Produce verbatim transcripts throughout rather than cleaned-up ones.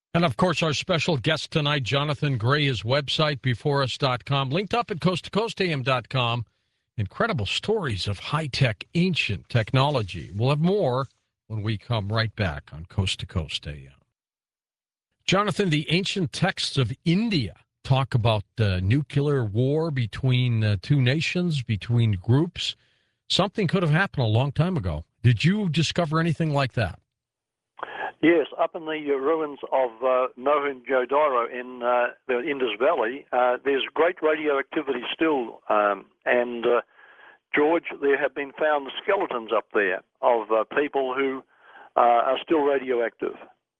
And, of course, our special guest tonight, Jonathan Gray, his website, before us dot com, linked up at coast to coast a m dot com. Incredible stories of high-tech, ancient technology. We'll have more when we come right back on Coast to Coast A M. Jonathan, the ancient texts of India talk about uh, nuclear war between uh, two nations, between groups. Something could have happened a long time ago. Did you discover anything like that? Yes, up in the ruins of uh, Mohenjo-daro in uh, the Indus Valley, uh, there's great radioactivity still, um, and uh, George, there have been found skeletons up there of uh, people who uh, are still radioactive.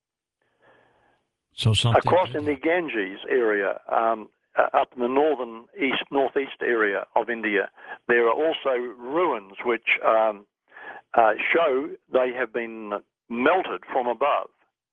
So something across in the Ganges area, um, uh, up in the northern east northeast area of India, there are also ruins which um, uh, show they have been melted from above.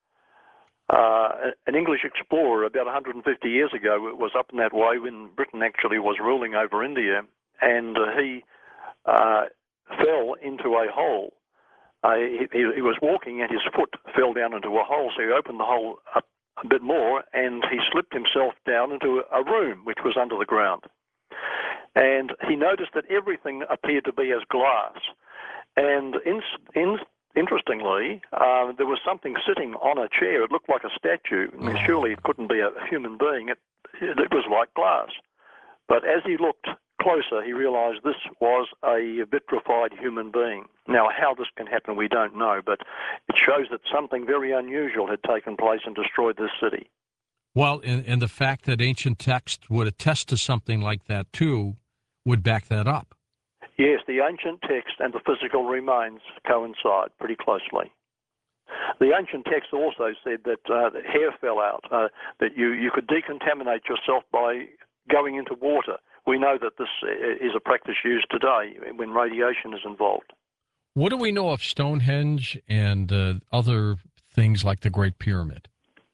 Uh, an English explorer about one hundred fifty years ago was up in that way when Britain actually was ruling over India, and uh, he uh, fell into a hole. Uh, he, he was walking and his foot fell down into a hole, so he opened the hole up a bit more and he slipped himself down into a room which was under the ground. And he noticed that everything appeared to be as glass. And in, in Interestingly, uh, there was something sitting on a chair. It looked like a statue. I mean, surely it couldn't be a human being. It, it was like glass. But as he looked closer, he realized this was a vitrified human being. Now, how this can happen, we don't know, but it shows that something very unusual had taken place and destroyed this city. Well, and, and the fact that ancient texts would attest to something like that, too, would back that up. Yes, the ancient text and the physical remains coincide pretty closely. The ancient text also said that, uh, that hair fell out, uh, that you, you could decontaminate yourself by going into water. We know that this is a practice used today when radiation is involved. What do we know of Stonehenge and uh, other things like the Great Pyramid?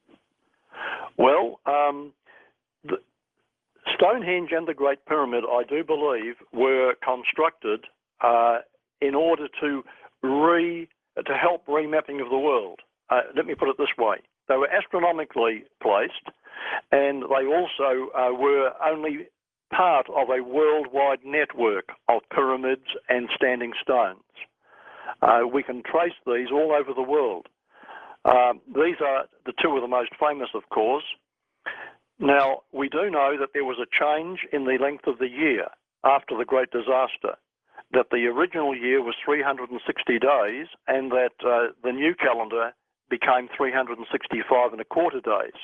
Well, um, the, Stonehenge and the Great Pyramid, I do believe, were constructed uh, in order to re to help remapping of the world. Uh, let me put it this way: they were astronomically placed, and they also uh, were only part of a worldwide network of pyramids and standing stones. Uh, we can trace these all over the world. Um, these are the two of the most famous, of course. Now, we do know that there was a change in the length of the year after the Great Disaster, that the original year was three hundred sixty days and that uh, the new calendar became three hundred sixty-five and a quarter days.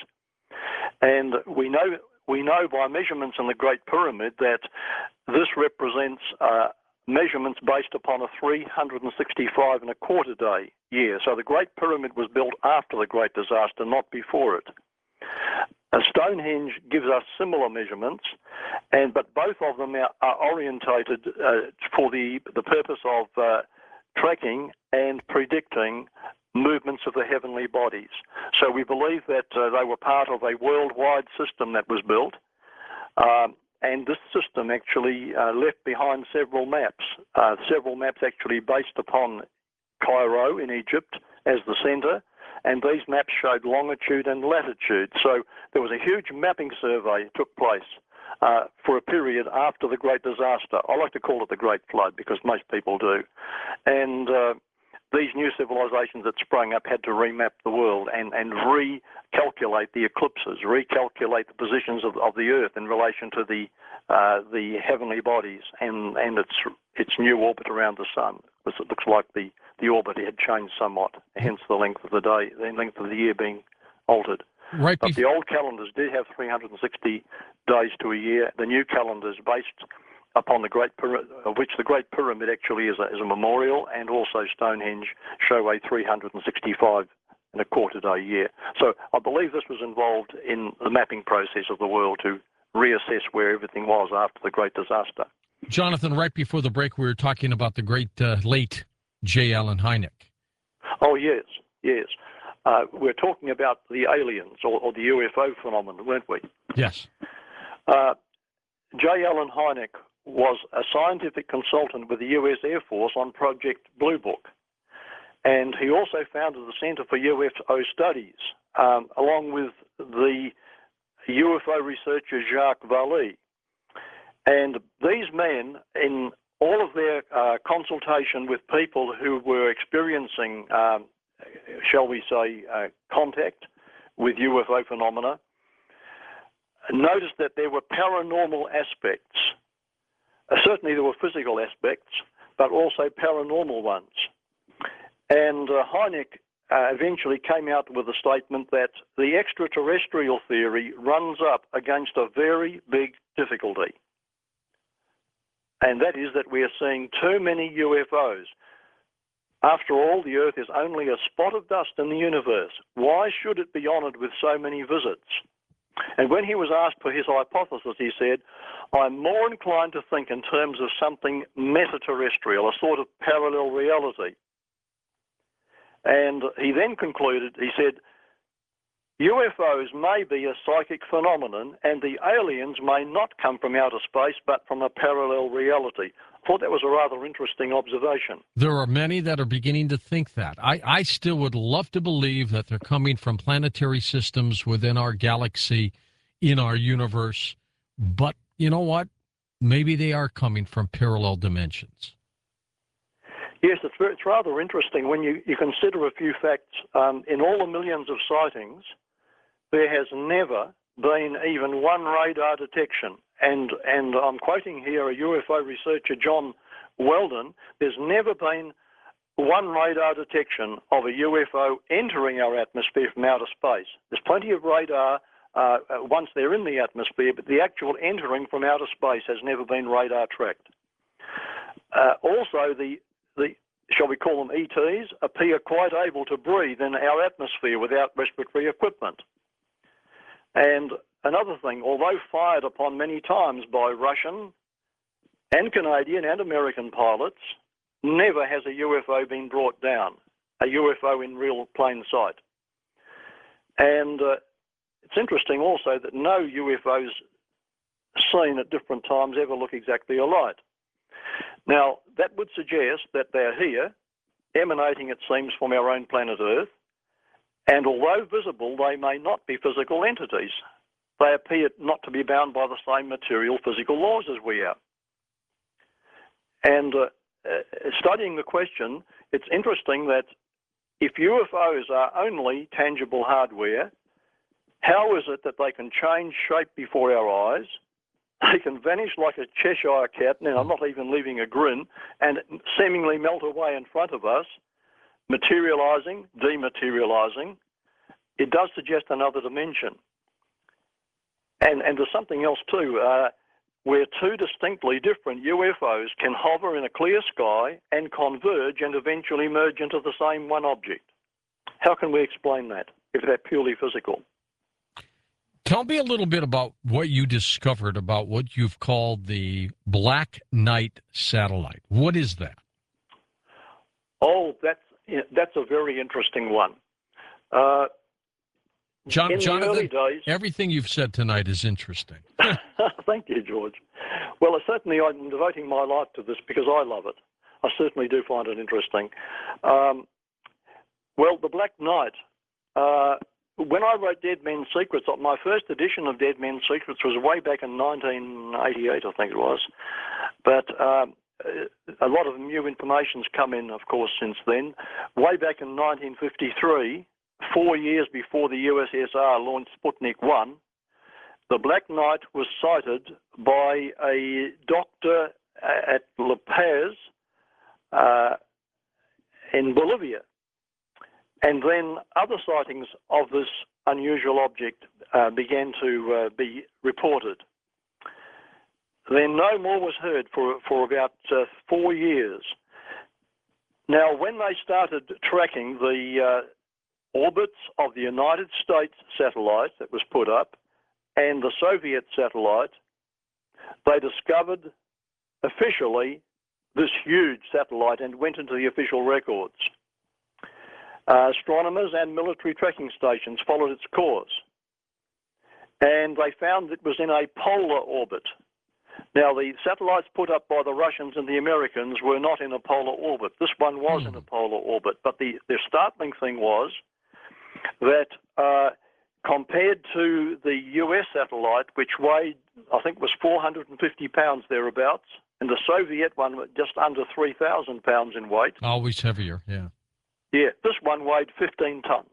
And we know we know by measurements in the Great Pyramid that this represents uh, measurements based upon a three hundred sixty-five and a quarter day year. So the Great Pyramid was built after the Great Disaster, not before it. Uh, Stonehenge gives us similar measurements, and but both of them are, are orientated uh, for the, the purpose of uh, tracking and predicting movements of the heavenly bodies. So we believe that uh, they were part of a worldwide system that was built, um, and this system actually uh, left behind several maps, uh, several maps actually based upon Cairo in Egypt as the center, and these maps showed longitude and latitude. So there was a huge mapping survey that took place uh, for a period after the Great Disaster. I like to call it the Great Flood because most people do. And uh, these new civilizations that sprang up had to remap the world and, and recalculate the eclipses, recalculate the positions of, of the Earth in relation to the uh, the heavenly bodies and, and its its new orbit around the sun. Because it looks like the, the orbit had changed somewhat, hence the length of the day, the length of the year being altered. Right. But the old calendars did have three hundred sixty days to a year. The new calendars, based upon the Great Pyramid, of which the Great Pyramid actually is a, is a memorial, and also Stonehenge, show a three hundred sixty-five and a quarter day year. So I believe this was involved in the mapping process of the world to reassess where everything was after the Great Disaster. Jonathan, right before the break, we were talking about the great uh, late J. Allen Hynek. Oh, yes, yes. Uh, we're talking about the aliens or, or the U F O phenomenon, weren't we? Yes. Uh, J. Allen Hynek was a scientific consultant with the U S Air Force on Project Blue Book. And he also founded the Center for U F O Studies um, along with the U F O researcher Jacques Vallée. And these men, in all of their uh, consultation with people who were experiencing, um, shall we say, uh, contact with U F O phenomena, noticed that there were paranormal aspects. Uh, certainly there were physical aspects, but also paranormal ones. And uh, Hynek uh, eventually came out with a statement that the extraterrestrial theory runs up against a very big difficulty. And that is that we are seeing too many U F Os. After all, the Earth is only a spot of dust in the universe. Why should it be honoured with so many visits? And when he was asked for his hypothesis, he said, I'm more inclined to think in terms of something metaterrestrial, a sort of parallel reality. And he then concluded, he said, U F Os may be a psychic phenomenon and the aliens may not come from outer space but from a parallel reality. I thought that was a rather interesting observation. There are many that are beginning to think that. I, I still would love to believe that they're coming from planetary systems within our galaxy, in our universe. But you know what? Maybe they are coming from parallel dimensions. Yes, it's, it's rather interesting when you, you consider a few facts. Um, in all the millions of sightings, there has never been even one radar detection. And, and I'm quoting here a U F O researcher, John Weldon, there's never been one radar detection of a U F O entering our atmosphere from outer space. There's plenty of radar uh, once they're in the atmosphere, but the actual entering from outer space has never been radar tracked. Uh, also, the, the, shall we call them E Ts, appear quite able to breathe in our atmosphere without respiratory equipment. And another thing, although fired upon many times by Russian and Canadian and American pilots, never has a U F O been brought down, a U F O in real plain sight. And uh, it's interesting also that no U F Os seen at different times ever look exactly alike. Now, that would suggest that they're here, emanating, it seems, from our own planet Earth, and although visible, they may not be physical entities. They appear not to be bound by the same material physical laws as we are. And uh, uh, studying the question, it's interesting that if U F Os are only tangible hardware, how is it that they can change shape before our eyes, they can vanish like a Cheshire cat, and I'm not even leaving a grin, and seemingly melt away in front of us, materializing, dematerializing? It does suggest another dimension. And, and there's something else too, uh, where two distinctly different U F Os can hover in a clear sky and converge and eventually merge into the same one object. How can we explain that if they're purely physical? Tell me a little bit about what you discovered about what you've called the Black Knight satellite. What is that? Oh, that's, that's a very interesting one. Uh, John, in Jonathan, the early days, everything you've said tonight is interesting. Thank you, George. Well, certainly I'm devoting my life to this because I love it. I certainly do find it interesting. Um, well, the Black Knight, uh, when I wrote Dead Men's Secrets, my first edition of Dead Men's Secrets was way back in nineteen eighty-eight, I think it was. But um, a lot of new information's come in, of course, since then. Way back in nineteen fifty-three, four years before the U S S R launched Sputnik one, the Black Knight was sighted by a doctor at La Paz uh, in Bolivia. And then other sightings of this unusual object uh, began to uh, be reported. Then no more was heard for, for about uh, four years. Now, when they started tracking the uh, orbits of the United States satellite that was put up and the Soviet satellite, they discovered officially this huge satellite and went into the official records. Uh, astronomers and military tracking stations followed its course, and they found it was in a polar orbit. Now, the satellites put up by the Russians and the Americans were not in a polar orbit. This one was mm. in a polar orbit, but the, the startling thing was that uh, compared to the U S satellite, which weighed, I think, was four hundred fifty pounds thereabouts, and the Soviet one was just under three thousand pounds in weight. Always heavier, yeah. Yeah, this one weighed fifteen tons.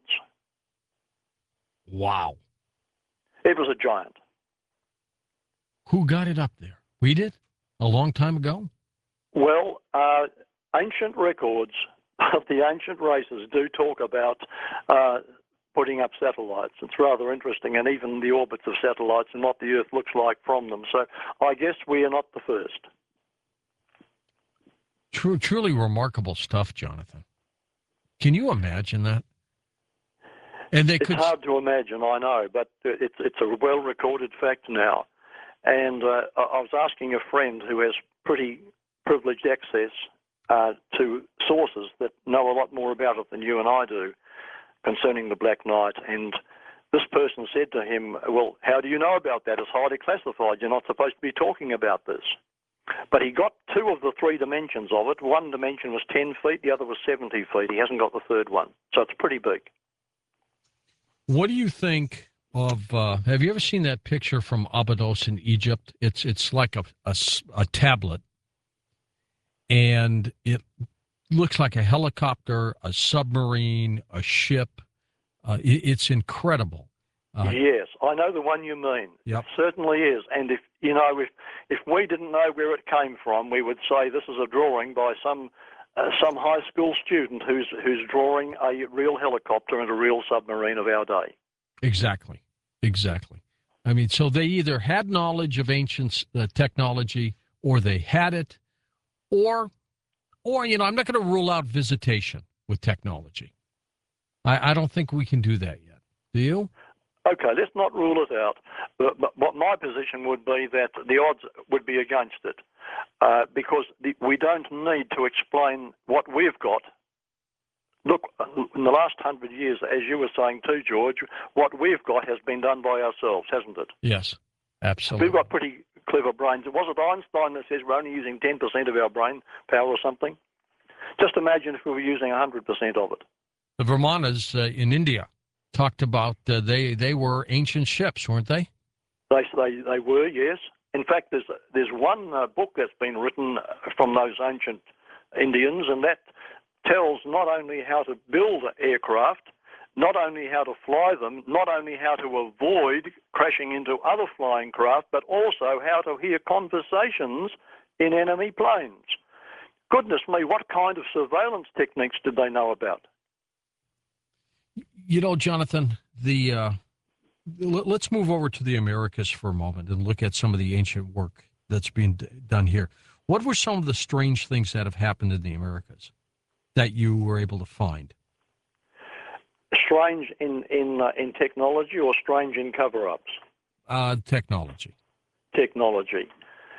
Wow. It was a giant. Who got it up there? We did? A long time ago? Well, uh, ancient records of the ancient races do talk about uh, putting up satellites. It's rather interesting, and even the orbits of satellites and what the Earth looks like from them. So I guess we are not the first. True, truly remarkable stuff, Jonathan. Can you imagine that? And they it's could... hard to imagine, I know, but it's it's a well-recorded fact now. And uh, I was asking a friend who has pretty privileged access uh, to sources that know a lot more about it than you and I do concerning the Black Knight. And this person said to him, well, how do you know about that? It's highly classified. You're not supposed to be talking about this. But he got two of the three dimensions of it. One dimension was ten feet, the other was seventy feet. He hasn't got the third one. So it's pretty big. What do you think of, uh, have you ever seen that picture from Abydos in Egypt? It's it's like a, a, a tablet, and it looks like a helicopter, a submarine, a ship. Uh, it, it's incredible. Uh, yes, I know the one you mean. Yep. It certainly is. And if you know, if if we didn't know where it came from, we would say this is a drawing by some uh, some high school student who's who's drawing a real helicopter and a real submarine of our day. Exactly, exactly. I mean, so they either had knowledge of ancient uh, technology, or they had it, or, or you know, I'm not going to rule out visitation with technology. I, I don't think we can do that yet. Do you? Okay, let's not rule it out. But, but what my position would be that the odds would be against it, uh, because the, we don't need to explain what we've got. Look, in the last hundred years, as you were saying too, George, what we've got has been done by ourselves, hasn't it? Yes, absolutely. We've got pretty clever brains. Was it Einstein that says we're only using ten percent of our brain power or something? Just imagine if we were using one hundred percent of it. The Brahmanas uh, in India talked about uh, they they were ancient ships, weren't they? They they they were, yes. In fact, there's there's one uh, book that's been written from those ancient Indians, and that tells not only how to build aircraft, not only how to fly them, not only how to avoid crashing into other flying craft, but also how to hear conversations in enemy planes. Goodness me, what kind of surveillance techniques did they know about? You know, Jonathan, the uh, let's move over to the Americas for a moment and look at some of the ancient work that's being d- done here. What were some of the strange things that have happened in the Americas that you were able to find? Strange in in uh, in technology, or strange in cover-ups? Uh, technology. Technology.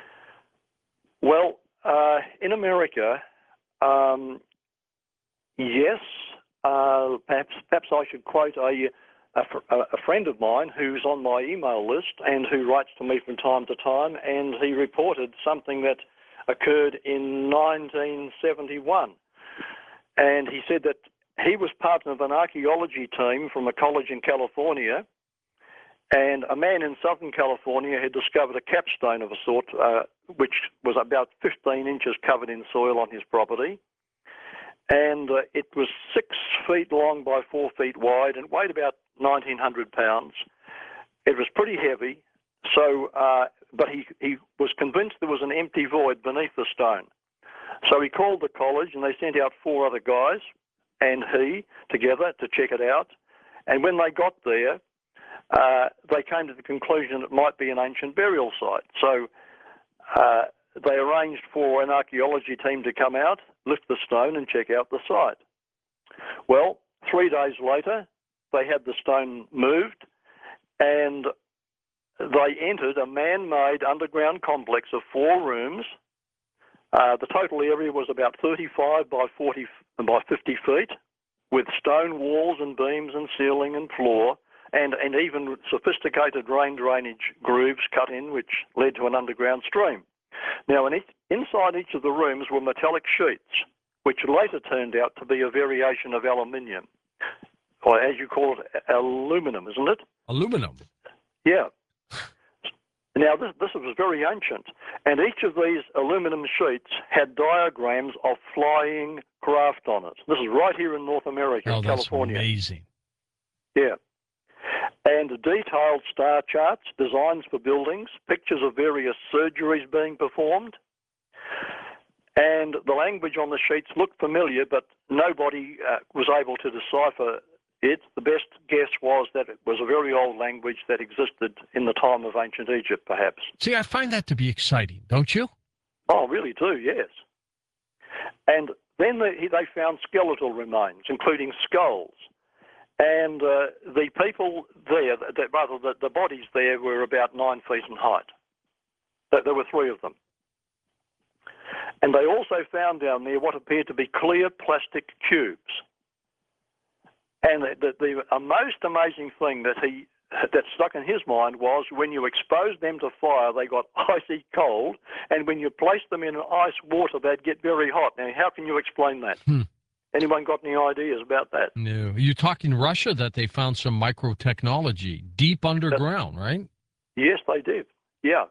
Well, uh, in America, um, yes. Uh, perhaps, perhaps I should quote a, a, a friend of mine who's on my email list and who writes to me from time to time, and he reported something that occurred in nineteen seventy-one. And he said that he was part of an archaeology team from a college in California, and a man in Southern California had discovered a capstone of a sort, uh, which was about fifteen inches covered in soil on his property. And uh, it was six feet long by four feet wide and weighed about nineteen hundred pounds. It was pretty heavy, so uh, but he, he was convinced there was an empty void beneath the stone. So he called the college, and they sent out four other guys and he together to check it out. And when they got there, uh, they came to the conclusion it might be an ancient burial site. So uh, they arranged for an archaeology team to come out, lift the stone and check out the site. Well, three days later, they had the stone moved, and they entered a man-made underground complex of four rooms. Uh, the total area was about thirty-five by forty by fifty feet, with stone walls and beams and ceiling and floor, and, and even sophisticated rain drainage grooves cut in, which led to an underground stream. Now, in each, inside each of the rooms were metallic sheets, which later turned out to be a variation of aluminium. or as you call it, aluminum, isn't it? Aluminum. Yeah. Now, this, this was very ancient, and each of these aluminum sheets had diagrams of flying craft on it. This is right here in North America, Oh, in that's California. amazing. Yeah. And detailed star charts, designs for buildings, pictures of various surgeries being performed. And the language on the sheets looked familiar, but nobody uh, was able to decipher it. The best guess was that it was a very old language that existed in the time of ancient Egypt, perhaps. See, I find that to be exciting, don't you? Oh, really do, yes. And then they, they found skeletal remains, including skulls. And uh, the people there, the, rather the, the bodies there, were about nine feet in height. There were three of them. And they also found down there what appeared to be clear plastic cubes. And the, the, the most amazing thing that he that stuck in his mind was when you exposed them to fire, they got icy cold, and when you placed them in ice water, they'd get very hot. Now, how can you explain that? Hmm. Anyone got any ideas about that? No. You talking Russia that they found some micro technology deep underground, that, right? Yes, they did. Yeah.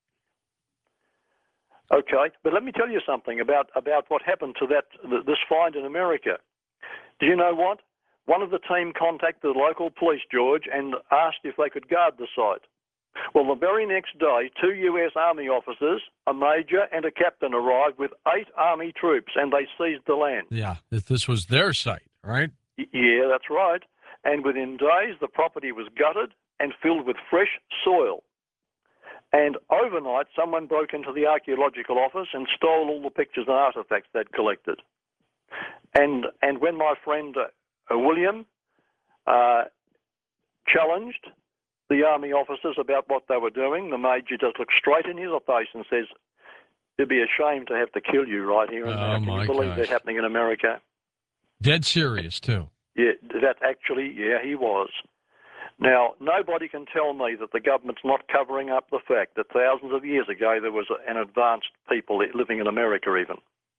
Okay, but let me tell you something about, about what happened to that this find in America. Do you know what? One of the team contacted the local police, George, and asked if they could guard the site. Well, the very next day, two U S Army officers, a major and a captain arrived with eight Army troops, and they seized the land. Yeah, if this was their site, right? Y- yeah, that's right. And within days, the property was gutted and filled with fresh soil. And overnight, someone broke into the archaeological office and stole all the pictures and artifacts they'd collected. And and when my friend uh, William uh, challenged the Army officers about what they were doing, the major just looked straight in his face and says, "It'd be a shame to have to kill you right here and now." Oh, Can my you believe gosh. that happening in America? Dead serious, too. Yeah, that actually, yeah, he was. Now, nobody can tell me that the government's not covering up the fact that thousands of years ago there was an advanced people living in America even.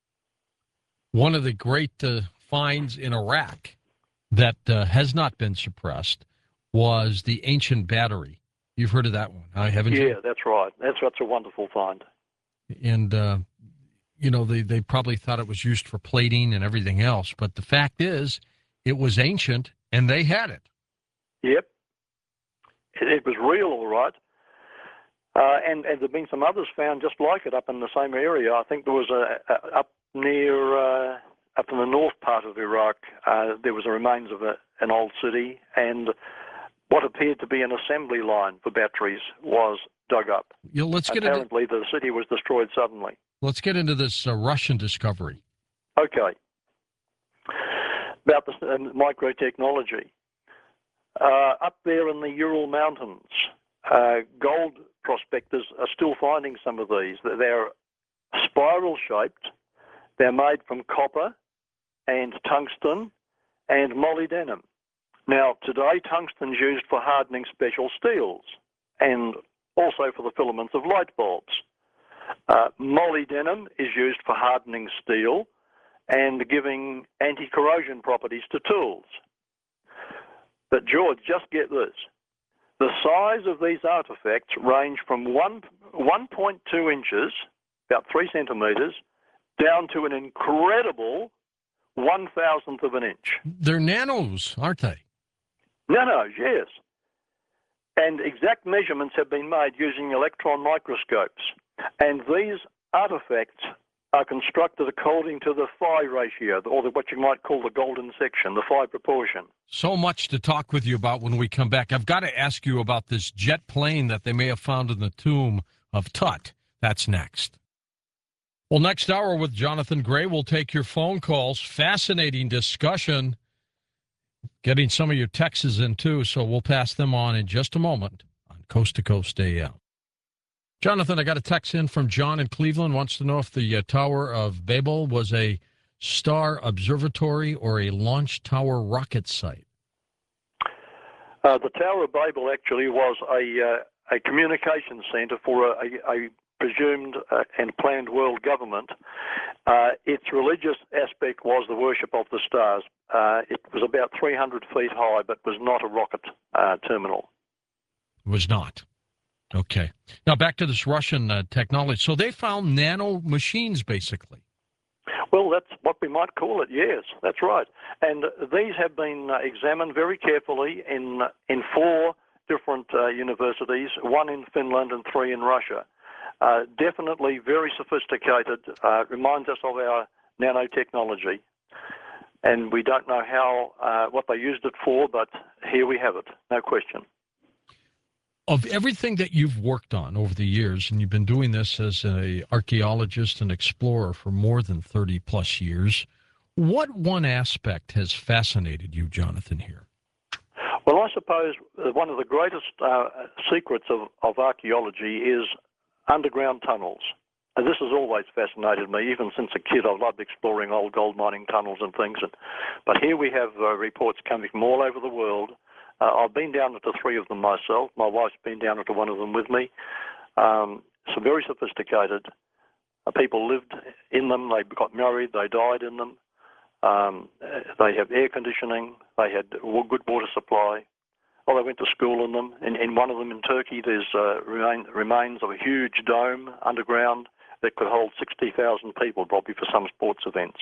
One of the great uh, finds in Iraq that uh, has not been suppressed was the ancient battery. You've heard of that one, huh, haven't you? Yeah, that's right. That's, that's a wonderful find. And, uh, you know, they, they probably thought it was used for plating and everything else, but the fact is it was ancient and they had it. Yep. It, it was real, all right. Uh, and, and there have been some others found just like it up in the same area. I think there was a, a up near, uh, up in the north part of Iraq, uh, there was a remains of a, an old city, and what appeared to be an assembly line for batteries was dug up. You know, let's get Apparently, into, the city was destroyed suddenly. Let's get into this uh, Russian discovery. Okay. About the uh, microtechnology. Uh, up there in the Ural Mountains, uh, gold prospectors are still finding some of these. They're spiral-shaped. They're made from copper and tungsten and molybdenum. Now, today, tungsten's used for hardening special steels and also for the filaments of light bulbs. Uh, molybdenum is used for hardening steel and giving anti-corrosion properties to tools. But, George, just get this. The size of these artifacts range from one, one point two inches, about three centimetres, down to an incredible one thousandth of an inch. They're nanos, aren't they? Nanos, yes. And exact measurements have been made using electron microscopes. And these artifacts are constructed according to the phi ratio, or the, what you might call the golden section, the phi proportion. So much to talk with you about when we come back. I've got to ask you about this jet plane that they may have found in the tomb of Tut. That's next. Well, next hour with Jonathan Gray, we'll take your phone calls. Fascinating discussion. Getting some of your texts in, too, so we'll pass them on in just a moment on Coast to Coast A M. Jonathan, I got a text in from John in Cleveland, wants to know if the uh, Tower of Babel was a star observatory or a launch tower rocket site. Uh, the Tower of Babel actually was a, uh, a communication centre for a, a, a presumed uh, and planned world government. Uh, its religious aspect was the worship of the stars. Uh, it was about three hundred feet high, but was not a rocket uh, terminal. Was not. Okay. Now back to this Russian uh, technology. So they found nano machines, basically. Well, that's what we might call it, yes, that's right. And these have been uh, examined very carefully in, in four different uh, universities, one in Finland and three in Russia. Uh, definitely very sophisticated, uh, reminds us of our nanotechnology. And we don't know how, uh, what they used it for, but here we have it, no question. Of everything that you've worked on over the years, and you've been doing this as an archaeologist and explorer for more than thirty plus years, what one aspect has fascinated you, Jonathan, here? Well, I suppose one of the greatest uh, secrets of, of archaeology is underground tunnels. And this has always fascinated me, even since a kid. I've loved exploring old gold mining tunnels and things. And, but here we have uh, reports coming from all over the world. Uh, I've been down into three of them myself. My wife's been down into one of them with me. Um, so very sophisticated. Uh, people lived in them. They got married. They died in them. Um, they have air conditioning. They had good water supply. Well, they went to school in them. In, in one of them in Turkey, there's uh, remain, remains of a huge dome underground that could hold sixty thousand people, probably for some sports events.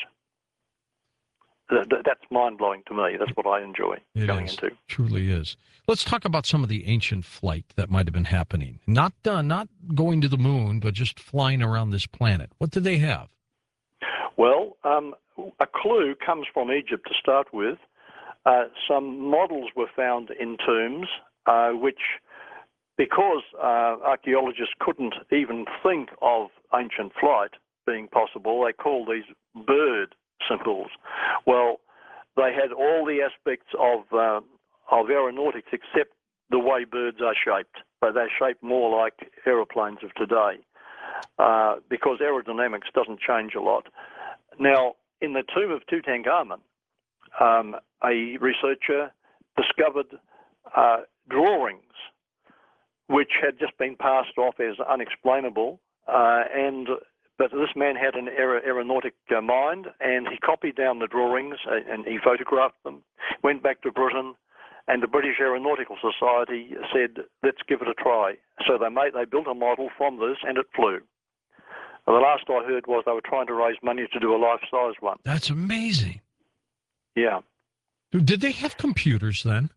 That's mind-blowing to me. That's what I enjoy it going is. into. Truly is. Let's talk about some of the ancient flight that might have been happening. Not uh, not going to the moon, but just flying around this planet. What did they have? Well, um, a clue comes from Egypt to start with. Uh, some models were found in tombs, uh, which, because uh, archaeologists couldn't even think of ancient flight being possible, they called these bird symbols. Well, they had all the aspects of uh, of aeronautics except the way birds are shaped. So they're shaped more like aeroplanes of today, uh, because aerodynamics doesn't change a lot. Now, in the tomb of Tutankhamun, um, a researcher discovered uh, drawings which had just been passed off as unexplainable, uh, and but this man had an aer- aeronautic uh, mind, and he copied down the drawings uh, and he photographed them, went back to Britain, and the British Aeronautical Society said, let's give it a try. So they made, they built a model from this, and it flew. And the last I heard was they were trying to raise money to do a life-size one. That's amazing. Yeah. Did they have computers then?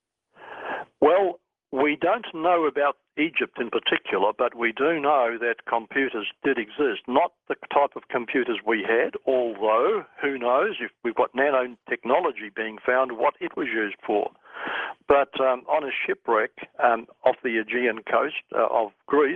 Well, we don't know about Egypt in particular, but we do know that computers did exist. Not the type of computers we had, although, who knows, if we've got nanotechnology being found, what it was used for. But um, on a shipwreck um, off the Aegean coast uh, of Greece,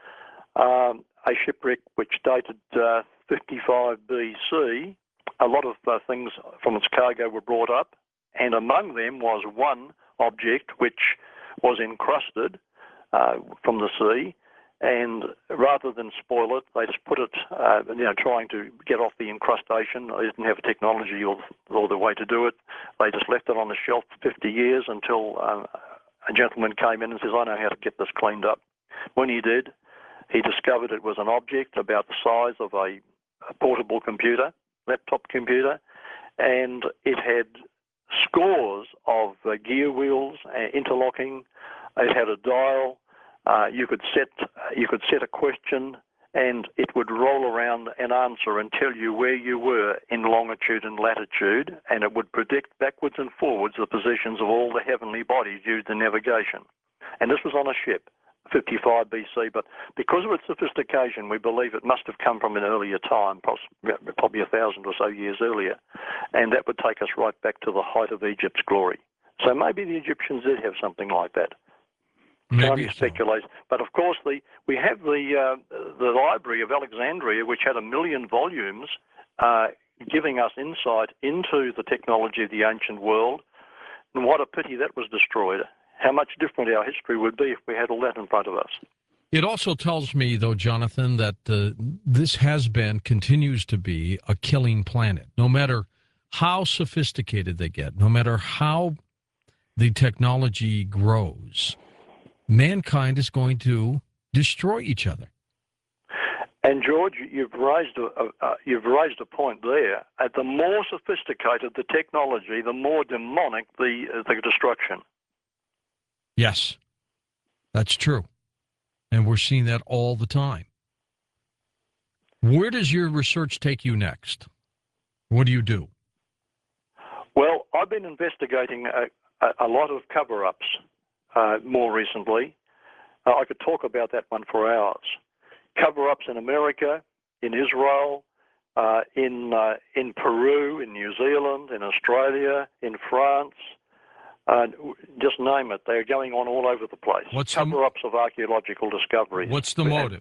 um, a shipwreck which dated uh, fifty-five B C, a lot of uh, things from its cargo were brought up, and among them was one object which was encrusted uh, from the sea, and rather than spoil it, they just put it, uh, you know, trying to get off the incrustation. They didn't have a technology or, or the way to do it. They just left it on the shelf for fifty years until um, a gentleman came in and says, I know how to get this cleaned up. When he did, he discovered it was an object about the size of a, a portable computer, laptop computer, and it had scores of uh, gear wheels, uh, interlocking. It had a dial. Uh, you could set uh, you could set a question, and it would roll around and answer and tell you where you were in longitude and latitude, and it would predict backwards and forwards the positions of all the heavenly bodies used in navigation. And this was on a ship, fifty-five B C, but because of its sophistication, we believe it must have come from an earlier time, probably a thousand or so years earlier, and that would take us right back to the height of Egypt's glory. So maybe the Egyptians did have something like that. Can only speculate. But of course, the we have the uh, the Library of Alexandria, which had a million volumes, uh, giving us insight into the technology of the ancient world. And what a pity that was destroyed. How much different our history would be if we had all that in front of us. It also tells me, though, Jonathan, that uh, this has been, continues to be, a killing planet. No matter how sophisticated they get, no matter how the technology grows, mankind is going to destroy each other. And George, you've raised a, a, a you've raised a point there. Uh, the more sophisticated the technology, the more demonic the uh, the destruction. Yes, that's true, and we're seeing that all the time. Where does your research take you next? What do you do? Well, I've been investigating a, a, a lot of cover-ups uh, more recently. Uh, I could talk about that one for hours. Cover-ups in America, in Israel, uh, in uh, in Peru, in New Zealand, in Australia, in France. Uh, just name it. They're going on all over the place. What's cover-ups the, of archaeological discoveries. What's the motive?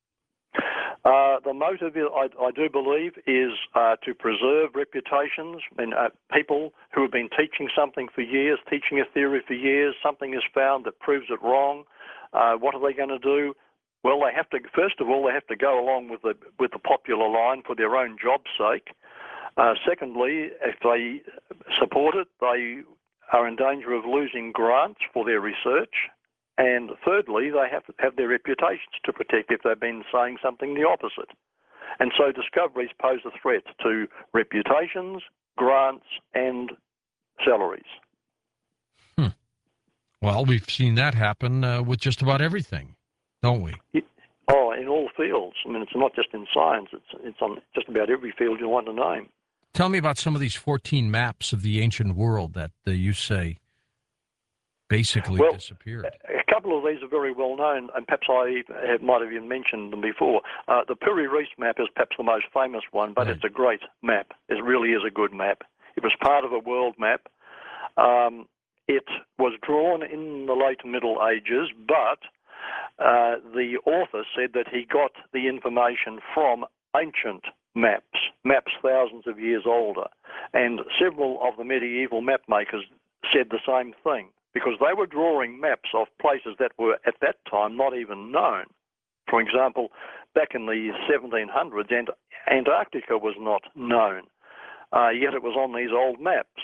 Uh, the motive, I, I do believe, is uh, to preserve reputations. And uh, people who have been teaching something for years, teaching a theory for years, something is found that proves it wrong. Uh, what are they going to do? Well, they have to. First of all, they have to go along with the with the popular line for their own job's sake. Uh, secondly, if they support it, they are in danger of losing grants for their research. And thirdly, they have to have their reputations to protect if they've been saying something the opposite. And so discoveries pose a threat to reputations, grants, and salaries. Hmm. Well, we've seen that happen uh, with just about everything, don't we? Oh, in all fields. I mean, it's not just in science. It's it's on just about every field you want to name. Tell me about some of these fourteen maps of the ancient world that uh, you say basically well, disappeared. A couple of these are very well known, and perhaps I have, might have even mentioned them before. Uh, the Piri-Reis map is perhaps the most famous one, but right. It's a great map. It really is a good map. It was part of a world map. Um, it was drawn in the late Middle Ages, but uh, the author said that he got the information from ancient maps, maps thousands of years older, and several of the medieval map makers said the same thing, because they were drawing maps of places that were at that time not even known. For example, back in the seventeen hundreds, Antarctica was not known, uh, yet it was on these old maps.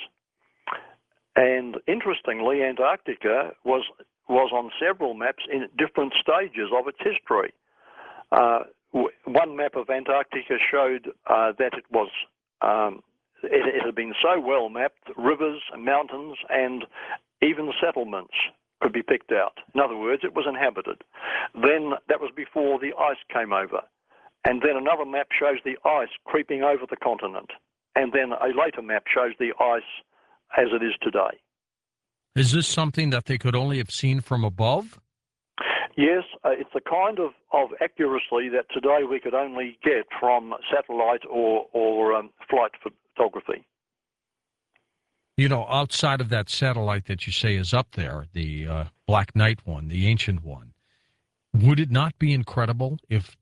And interestingly, Antarctica was was on several maps in different stages of its history. Uh, w- one map of Antarctica showed uh, that it was um, it, it had been so well mapped, rivers and mountains and even settlements could be picked out. In other words, it was inhabited. Then that was before the ice came over. And then another map shows the ice creeping over the continent. And then a later map shows the ice as it is today. Is this something that they could only have seen from above? Yes, uh, it's the kind of, of accuracy that today we could only get from satellite or, or um, flight photography. You know, outside of that satellite that you say is up there, the uh, Black Knight one, the ancient one, would it not be incredible if,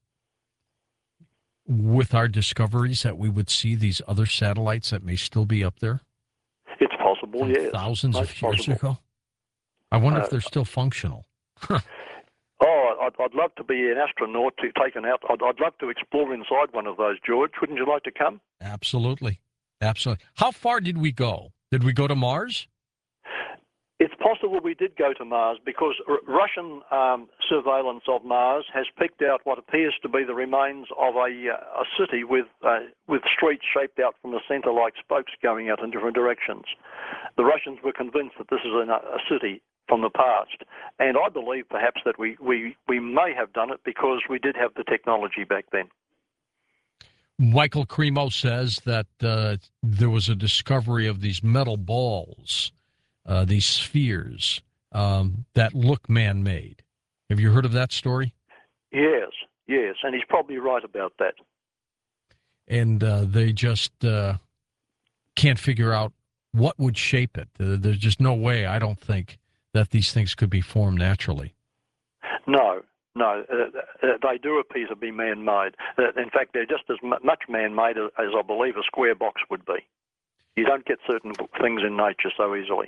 with our discoveries, that we would see these other satellites that may still be up there? It's possible, From yes. thousands Most of years possible. ago? I wonder Uh, if they're still functional. Oh, I'd, I'd love to be an astronaut to taken out. I'd, I'd love to explore inside one of those, George. Wouldn't you like to come? Absolutely. Absolutely. How far did we go? Did we go to Mars? It's possible we did go to Mars because R- Russian um, surveillance of Mars has picked out what appears to be the remains of a, uh, a city with uh, with streets shaped out from the centre like spokes going out in different directions. The Russians were convinced that this is a, a city from the past, and I believe perhaps that we, we, we may have done it because we did have the technology back then. Michael Cremo says that uh, there was a discovery of these metal balls, uh, these spheres, um, that look man-made. Have you heard of that story? Yes, yes, and he's probably right about that. And uh, they just uh, can't figure out what would shape it. Uh, there's just no way, I don't think, that these things could be formed naturally. No. No, uh, uh, they do appear to be man-made. Uh, in fact, they're just as m- much man-made as, as I believe a square box would be. You don't get certain things in nature so easily.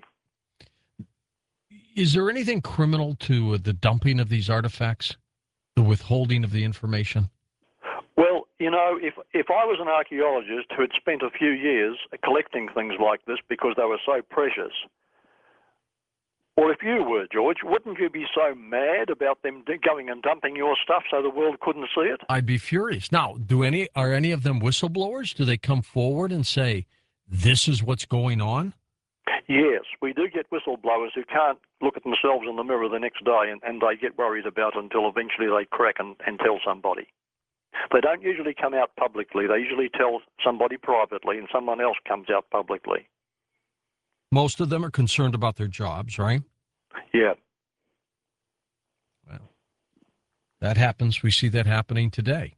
Is there anything criminal to uh, the dumping of these artifacts, the withholding of the information? Well, you know, if if I was an archaeologist who had spent a few years collecting things like this because they were so precious, Or if you were, George, wouldn't you be so mad about them going and dumping your stuff so the world couldn't see it? I'd be furious. Now, do any are any of them whistleblowers? Do they come forward and say, this is what's going on? Yes, we do get whistleblowers who can't look at themselves in the mirror the next day, and, and they get worried about it until eventually they crack and, and tell somebody. They don't usually come out publicly. They usually tell somebody privately, and someone else comes out publicly. Most of them are concerned about their jobs, right? Yeah. Well, that happens. We see that happening today.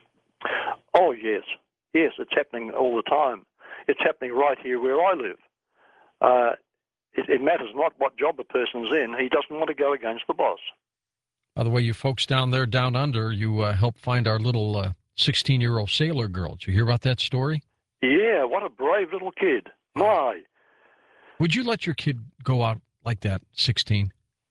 Oh, yes. Yes, it's happening all the time. It's happening right here where I live. Uh, it, it matters not what job a person's in. He doesn't want to go against the boss. By the way, you folks down there, down under, you uh, helped find our little uh, sixteen-year-old sailor girl. Did you hear about that story? Yeah, what a brave little kid. My. Would you let your kid go out like that, sixteen?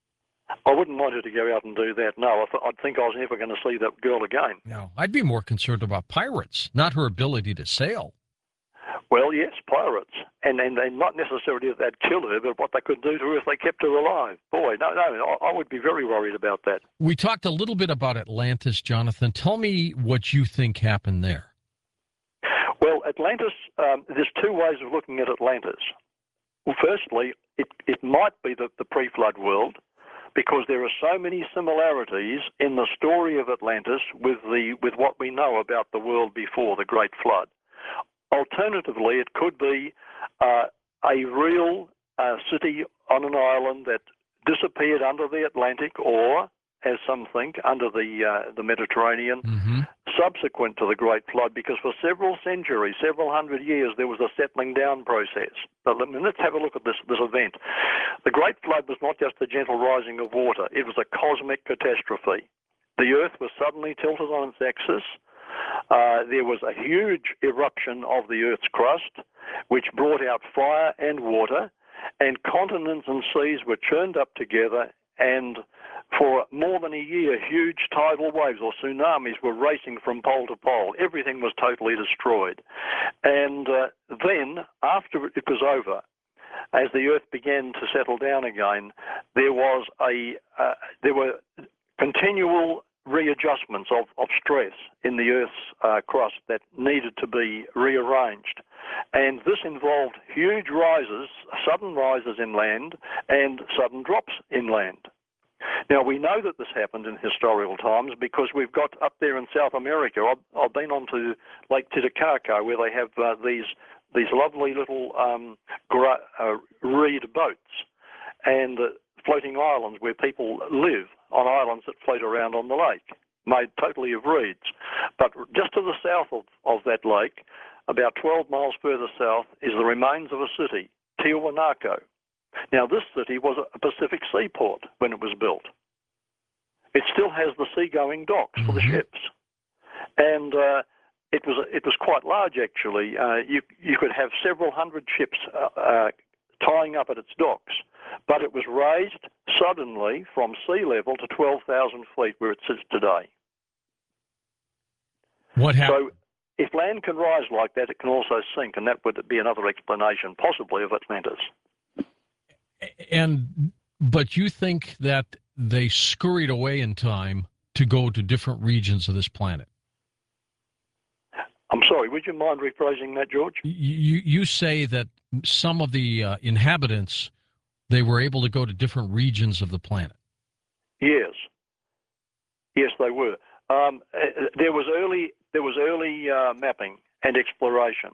I wouldn't want her to go out and do that, no. I th- I'd think I was never going to see that girl again. No. I'd be more concerned about pirates, not her ability to sail. Well, yes, pirates. And, and, and not necessarily that they'd kill her, but what they could do to her if they kept her alive. Boy, no, no, I, I would be very worried about that. We talked a little bit about Atlantis, Jonathan. Tell me what you think happened there. Well, Atlantis, um, there's two ways of looking at Atlantis. Well, firstly, it, it might be the, the pre-flood world, because there are so many similarities in the story of Atlantis with the with what we know about the world before the Great Flood. Alternatively, it could be uh, a real uh, city on an island that disappeared under the Atlantic, or, as some think, under the uh, the Mediterranean, Mm-hmm. subsequent to the Great Flood, because for several centuries, several hundred years, there was a settling down process. But let's have a look at this, this event. The Great Flood was not just a gentle rising of water. It was a cosmic catastrophe. The Earth was suddenly tilted on its axis. Uh, there was a huge eruption of the Earth's crust, which brought out fire and water, and continents and seas were churned up together, and for more than a year, huge tidal waves or tsunamis were racing from pole to pole. Everything was totally destroyed. And uh, then, after it was over, as the Earth began to settle down again, there was a uh, there were continual readjustments of, of stress in the Earth's uh, crust that needed to be rearranged. And this involved huge rises, sudden rises inland, and sudden drops inland. Now, we know that this happened in historical times because we've got up there in South America, I've, I've been on to Lake Titicaca, where they have uh, these these lovely little um, gra- uh, reed boats and uh, floating islands where people live on islands that float around on the lake, made totally of reeds. But just to the south of, of that lake, about twelve miles further south, is the remains of a city, Tiwanaku. Now, this city was a Pacific seaport when it was built. It still has the seagoing docks for the Mm-hmm. ships. And uh, it was it was quite large, actually. Uh, you, you could have several hundred ships uh, uh, tying up at its docks. But it was raised suddenly from sea level to twelve thousand feet where it sits today. What happened? So if land can rise like that, it can also sink, and that would be another explanation, possibly, of Atlantis. And but you think that they scurried away in time to go to different regions of this planet? I'm sorry, would you mind rephrasing that, George? You you say that some of the uh, inhabitants, they were able to go to different regions of the planet. Yes. Yes, they were. Um, uh, there was early there was early uh, mapping and exploration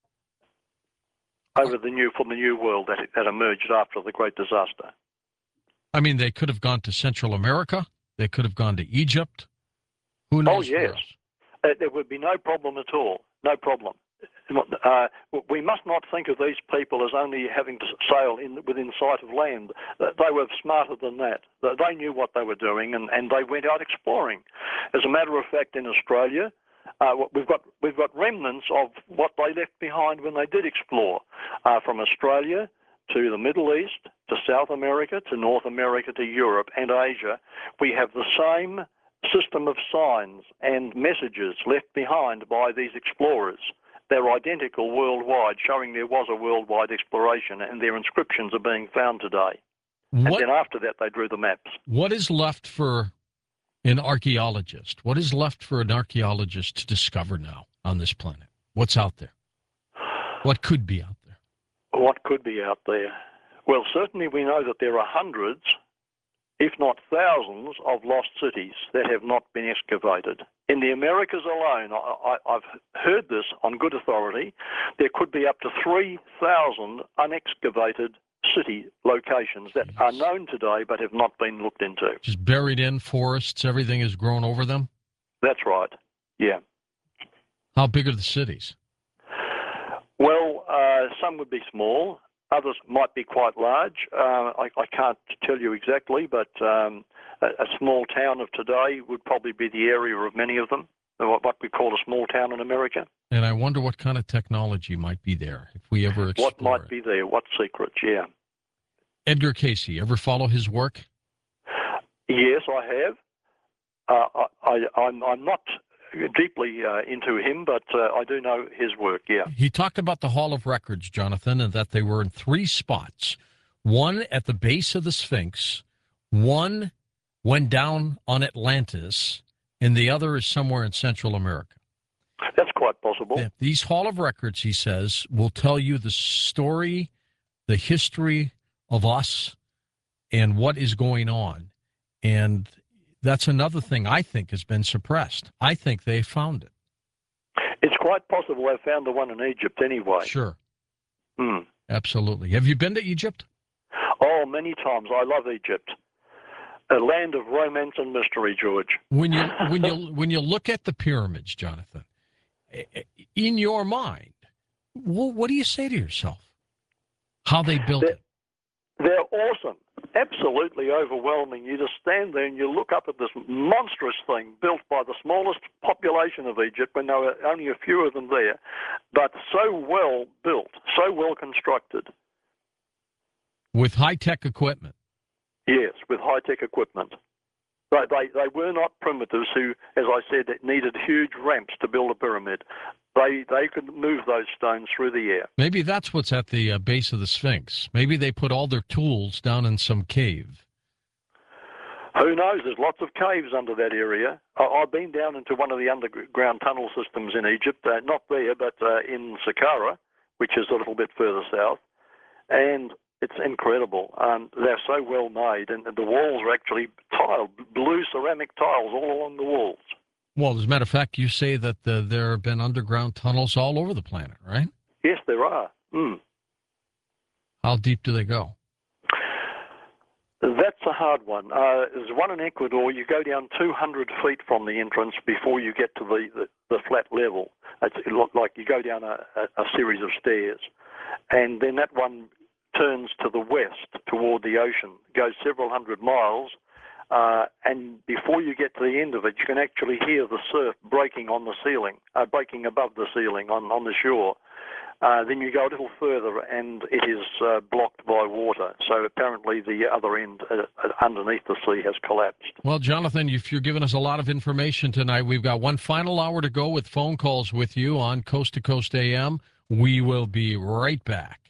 over the new from the new world that that emerged after the Great Disaster. I mean, they could have gone to Central America. They could have gone to Egypt. Who knows? Oh, yes. Uh, there would be no problem at all. No problem. Uh, we must not think of these people as only having to sail in, within sight of land. They were smarter than that. They knew what they were doing, and, and they went out exploring. As a matter of fact, in Australia, uh, we've got we've got remnants of what they left behind when they did explore, uh, from Australia to the Middle East, to South America, to North America, to Europe and Asia. We have the same system of signs and messages left behind by these explorers. They're identical worldwide, showing there was a worldwide exploration, and their inscriptions are being found today. And What then after that, they drew the maps. what is left for an archaeologist? What is left for an archaeologist to discover now on this planet? What's out there? What could be out there? What could be out there? Well, certainly we know that there are hundreds, if not thousands, of lost cities that have not been excavated. In the Americas alone, I, I, I've heard this on good authority, there could be up to three thousand unexcavated city locations that are known today but have not been looked into. Just buried in forests, everything has grown over them? That's right, yeah. How big are the cities? Well, uh, some would be small. Others might be quite large. Uh, I, I can't tell you exactly, but um, a, a small town of today would probably be the area of many of them, what, what we call a small town in America. And I wonder what kind of technology might be there if we ever explore What might it. be there? What secrets? Yeah. Edgar Cayce, ever follow his work? Yes, I have. Uh, I, I, I'm, I'm not deeply uh, into him, but uh, I do know his work, yeah. He talked about the Hall of Records, Jonathan, and that they were in three spots. One at the base of the Sphinx, one went down on Atlantis, and the other is somewhere in Central America. That's quite possible. Yeah, these Hall of Records, he says, will tell you the story, the history of us, and what is going on. And that's another thing I think has been suppressed. I think they found it. It's quite possible they found the one in Egypt anyway. Sure. Mm. Absolutely. Have you been to Egypt? Oh, many times. I love Egypt. A land of romance and mystery, George. When you when you when you look at the pyramids, Jonathan, in your mind, what do you say to yourself? How they built they're, it? They're awesome. Absolutely overwhelming. You just stand there and you look up at this monstrous thing built by the smallest population of Egypt when there were only a few of them there, but so well built, so well constructed. With high-tech equipment. Yes, with high-tech equipment. They, they, they were not primitives who, as I said, needed huge ramps to build a pyramid. They they could move those stones through the air. Maybe that's what's at the uh, base of the Sphinx. Maybe they put all their tools down in some cave. Who knows? There's lots of caves under that area. I, I've been down into one of the underground tunnel systems in Egypt, uh, not there, but uh, in Saqqara, which is a little bit further south, and it's incredible. Um, they're so well made, and the walls are actually tiled, blue ceramic tiles all along the walls. Well, as a matter of fact, you say that uh, there have been underground tunnels all over the planet, right? Yes, there are. Mm. How deep do they go? That's a hard one. Uh, there's one in Ecuador. You go down two hundred feet from the entrance before you get to the, the, the flat level. It's it look like you go down a, a, a series of stairs. And then that one turns to the west toward the ocean, goes several hundred miles. Uh, and before you get to the end of it, you can actually hear the surf breaking on the ceiling, uh, breaking above the ceiling on, on the shore. Uh, then you go a little further and it is uh, blocked by water. So apparently the other end uh, underneath the sea has collapsed. Well, Jonathan, if you're giving us a lot of information tonight, we've got one final hour to go with phone calls with you on Coast to Coast A M. We will be right back.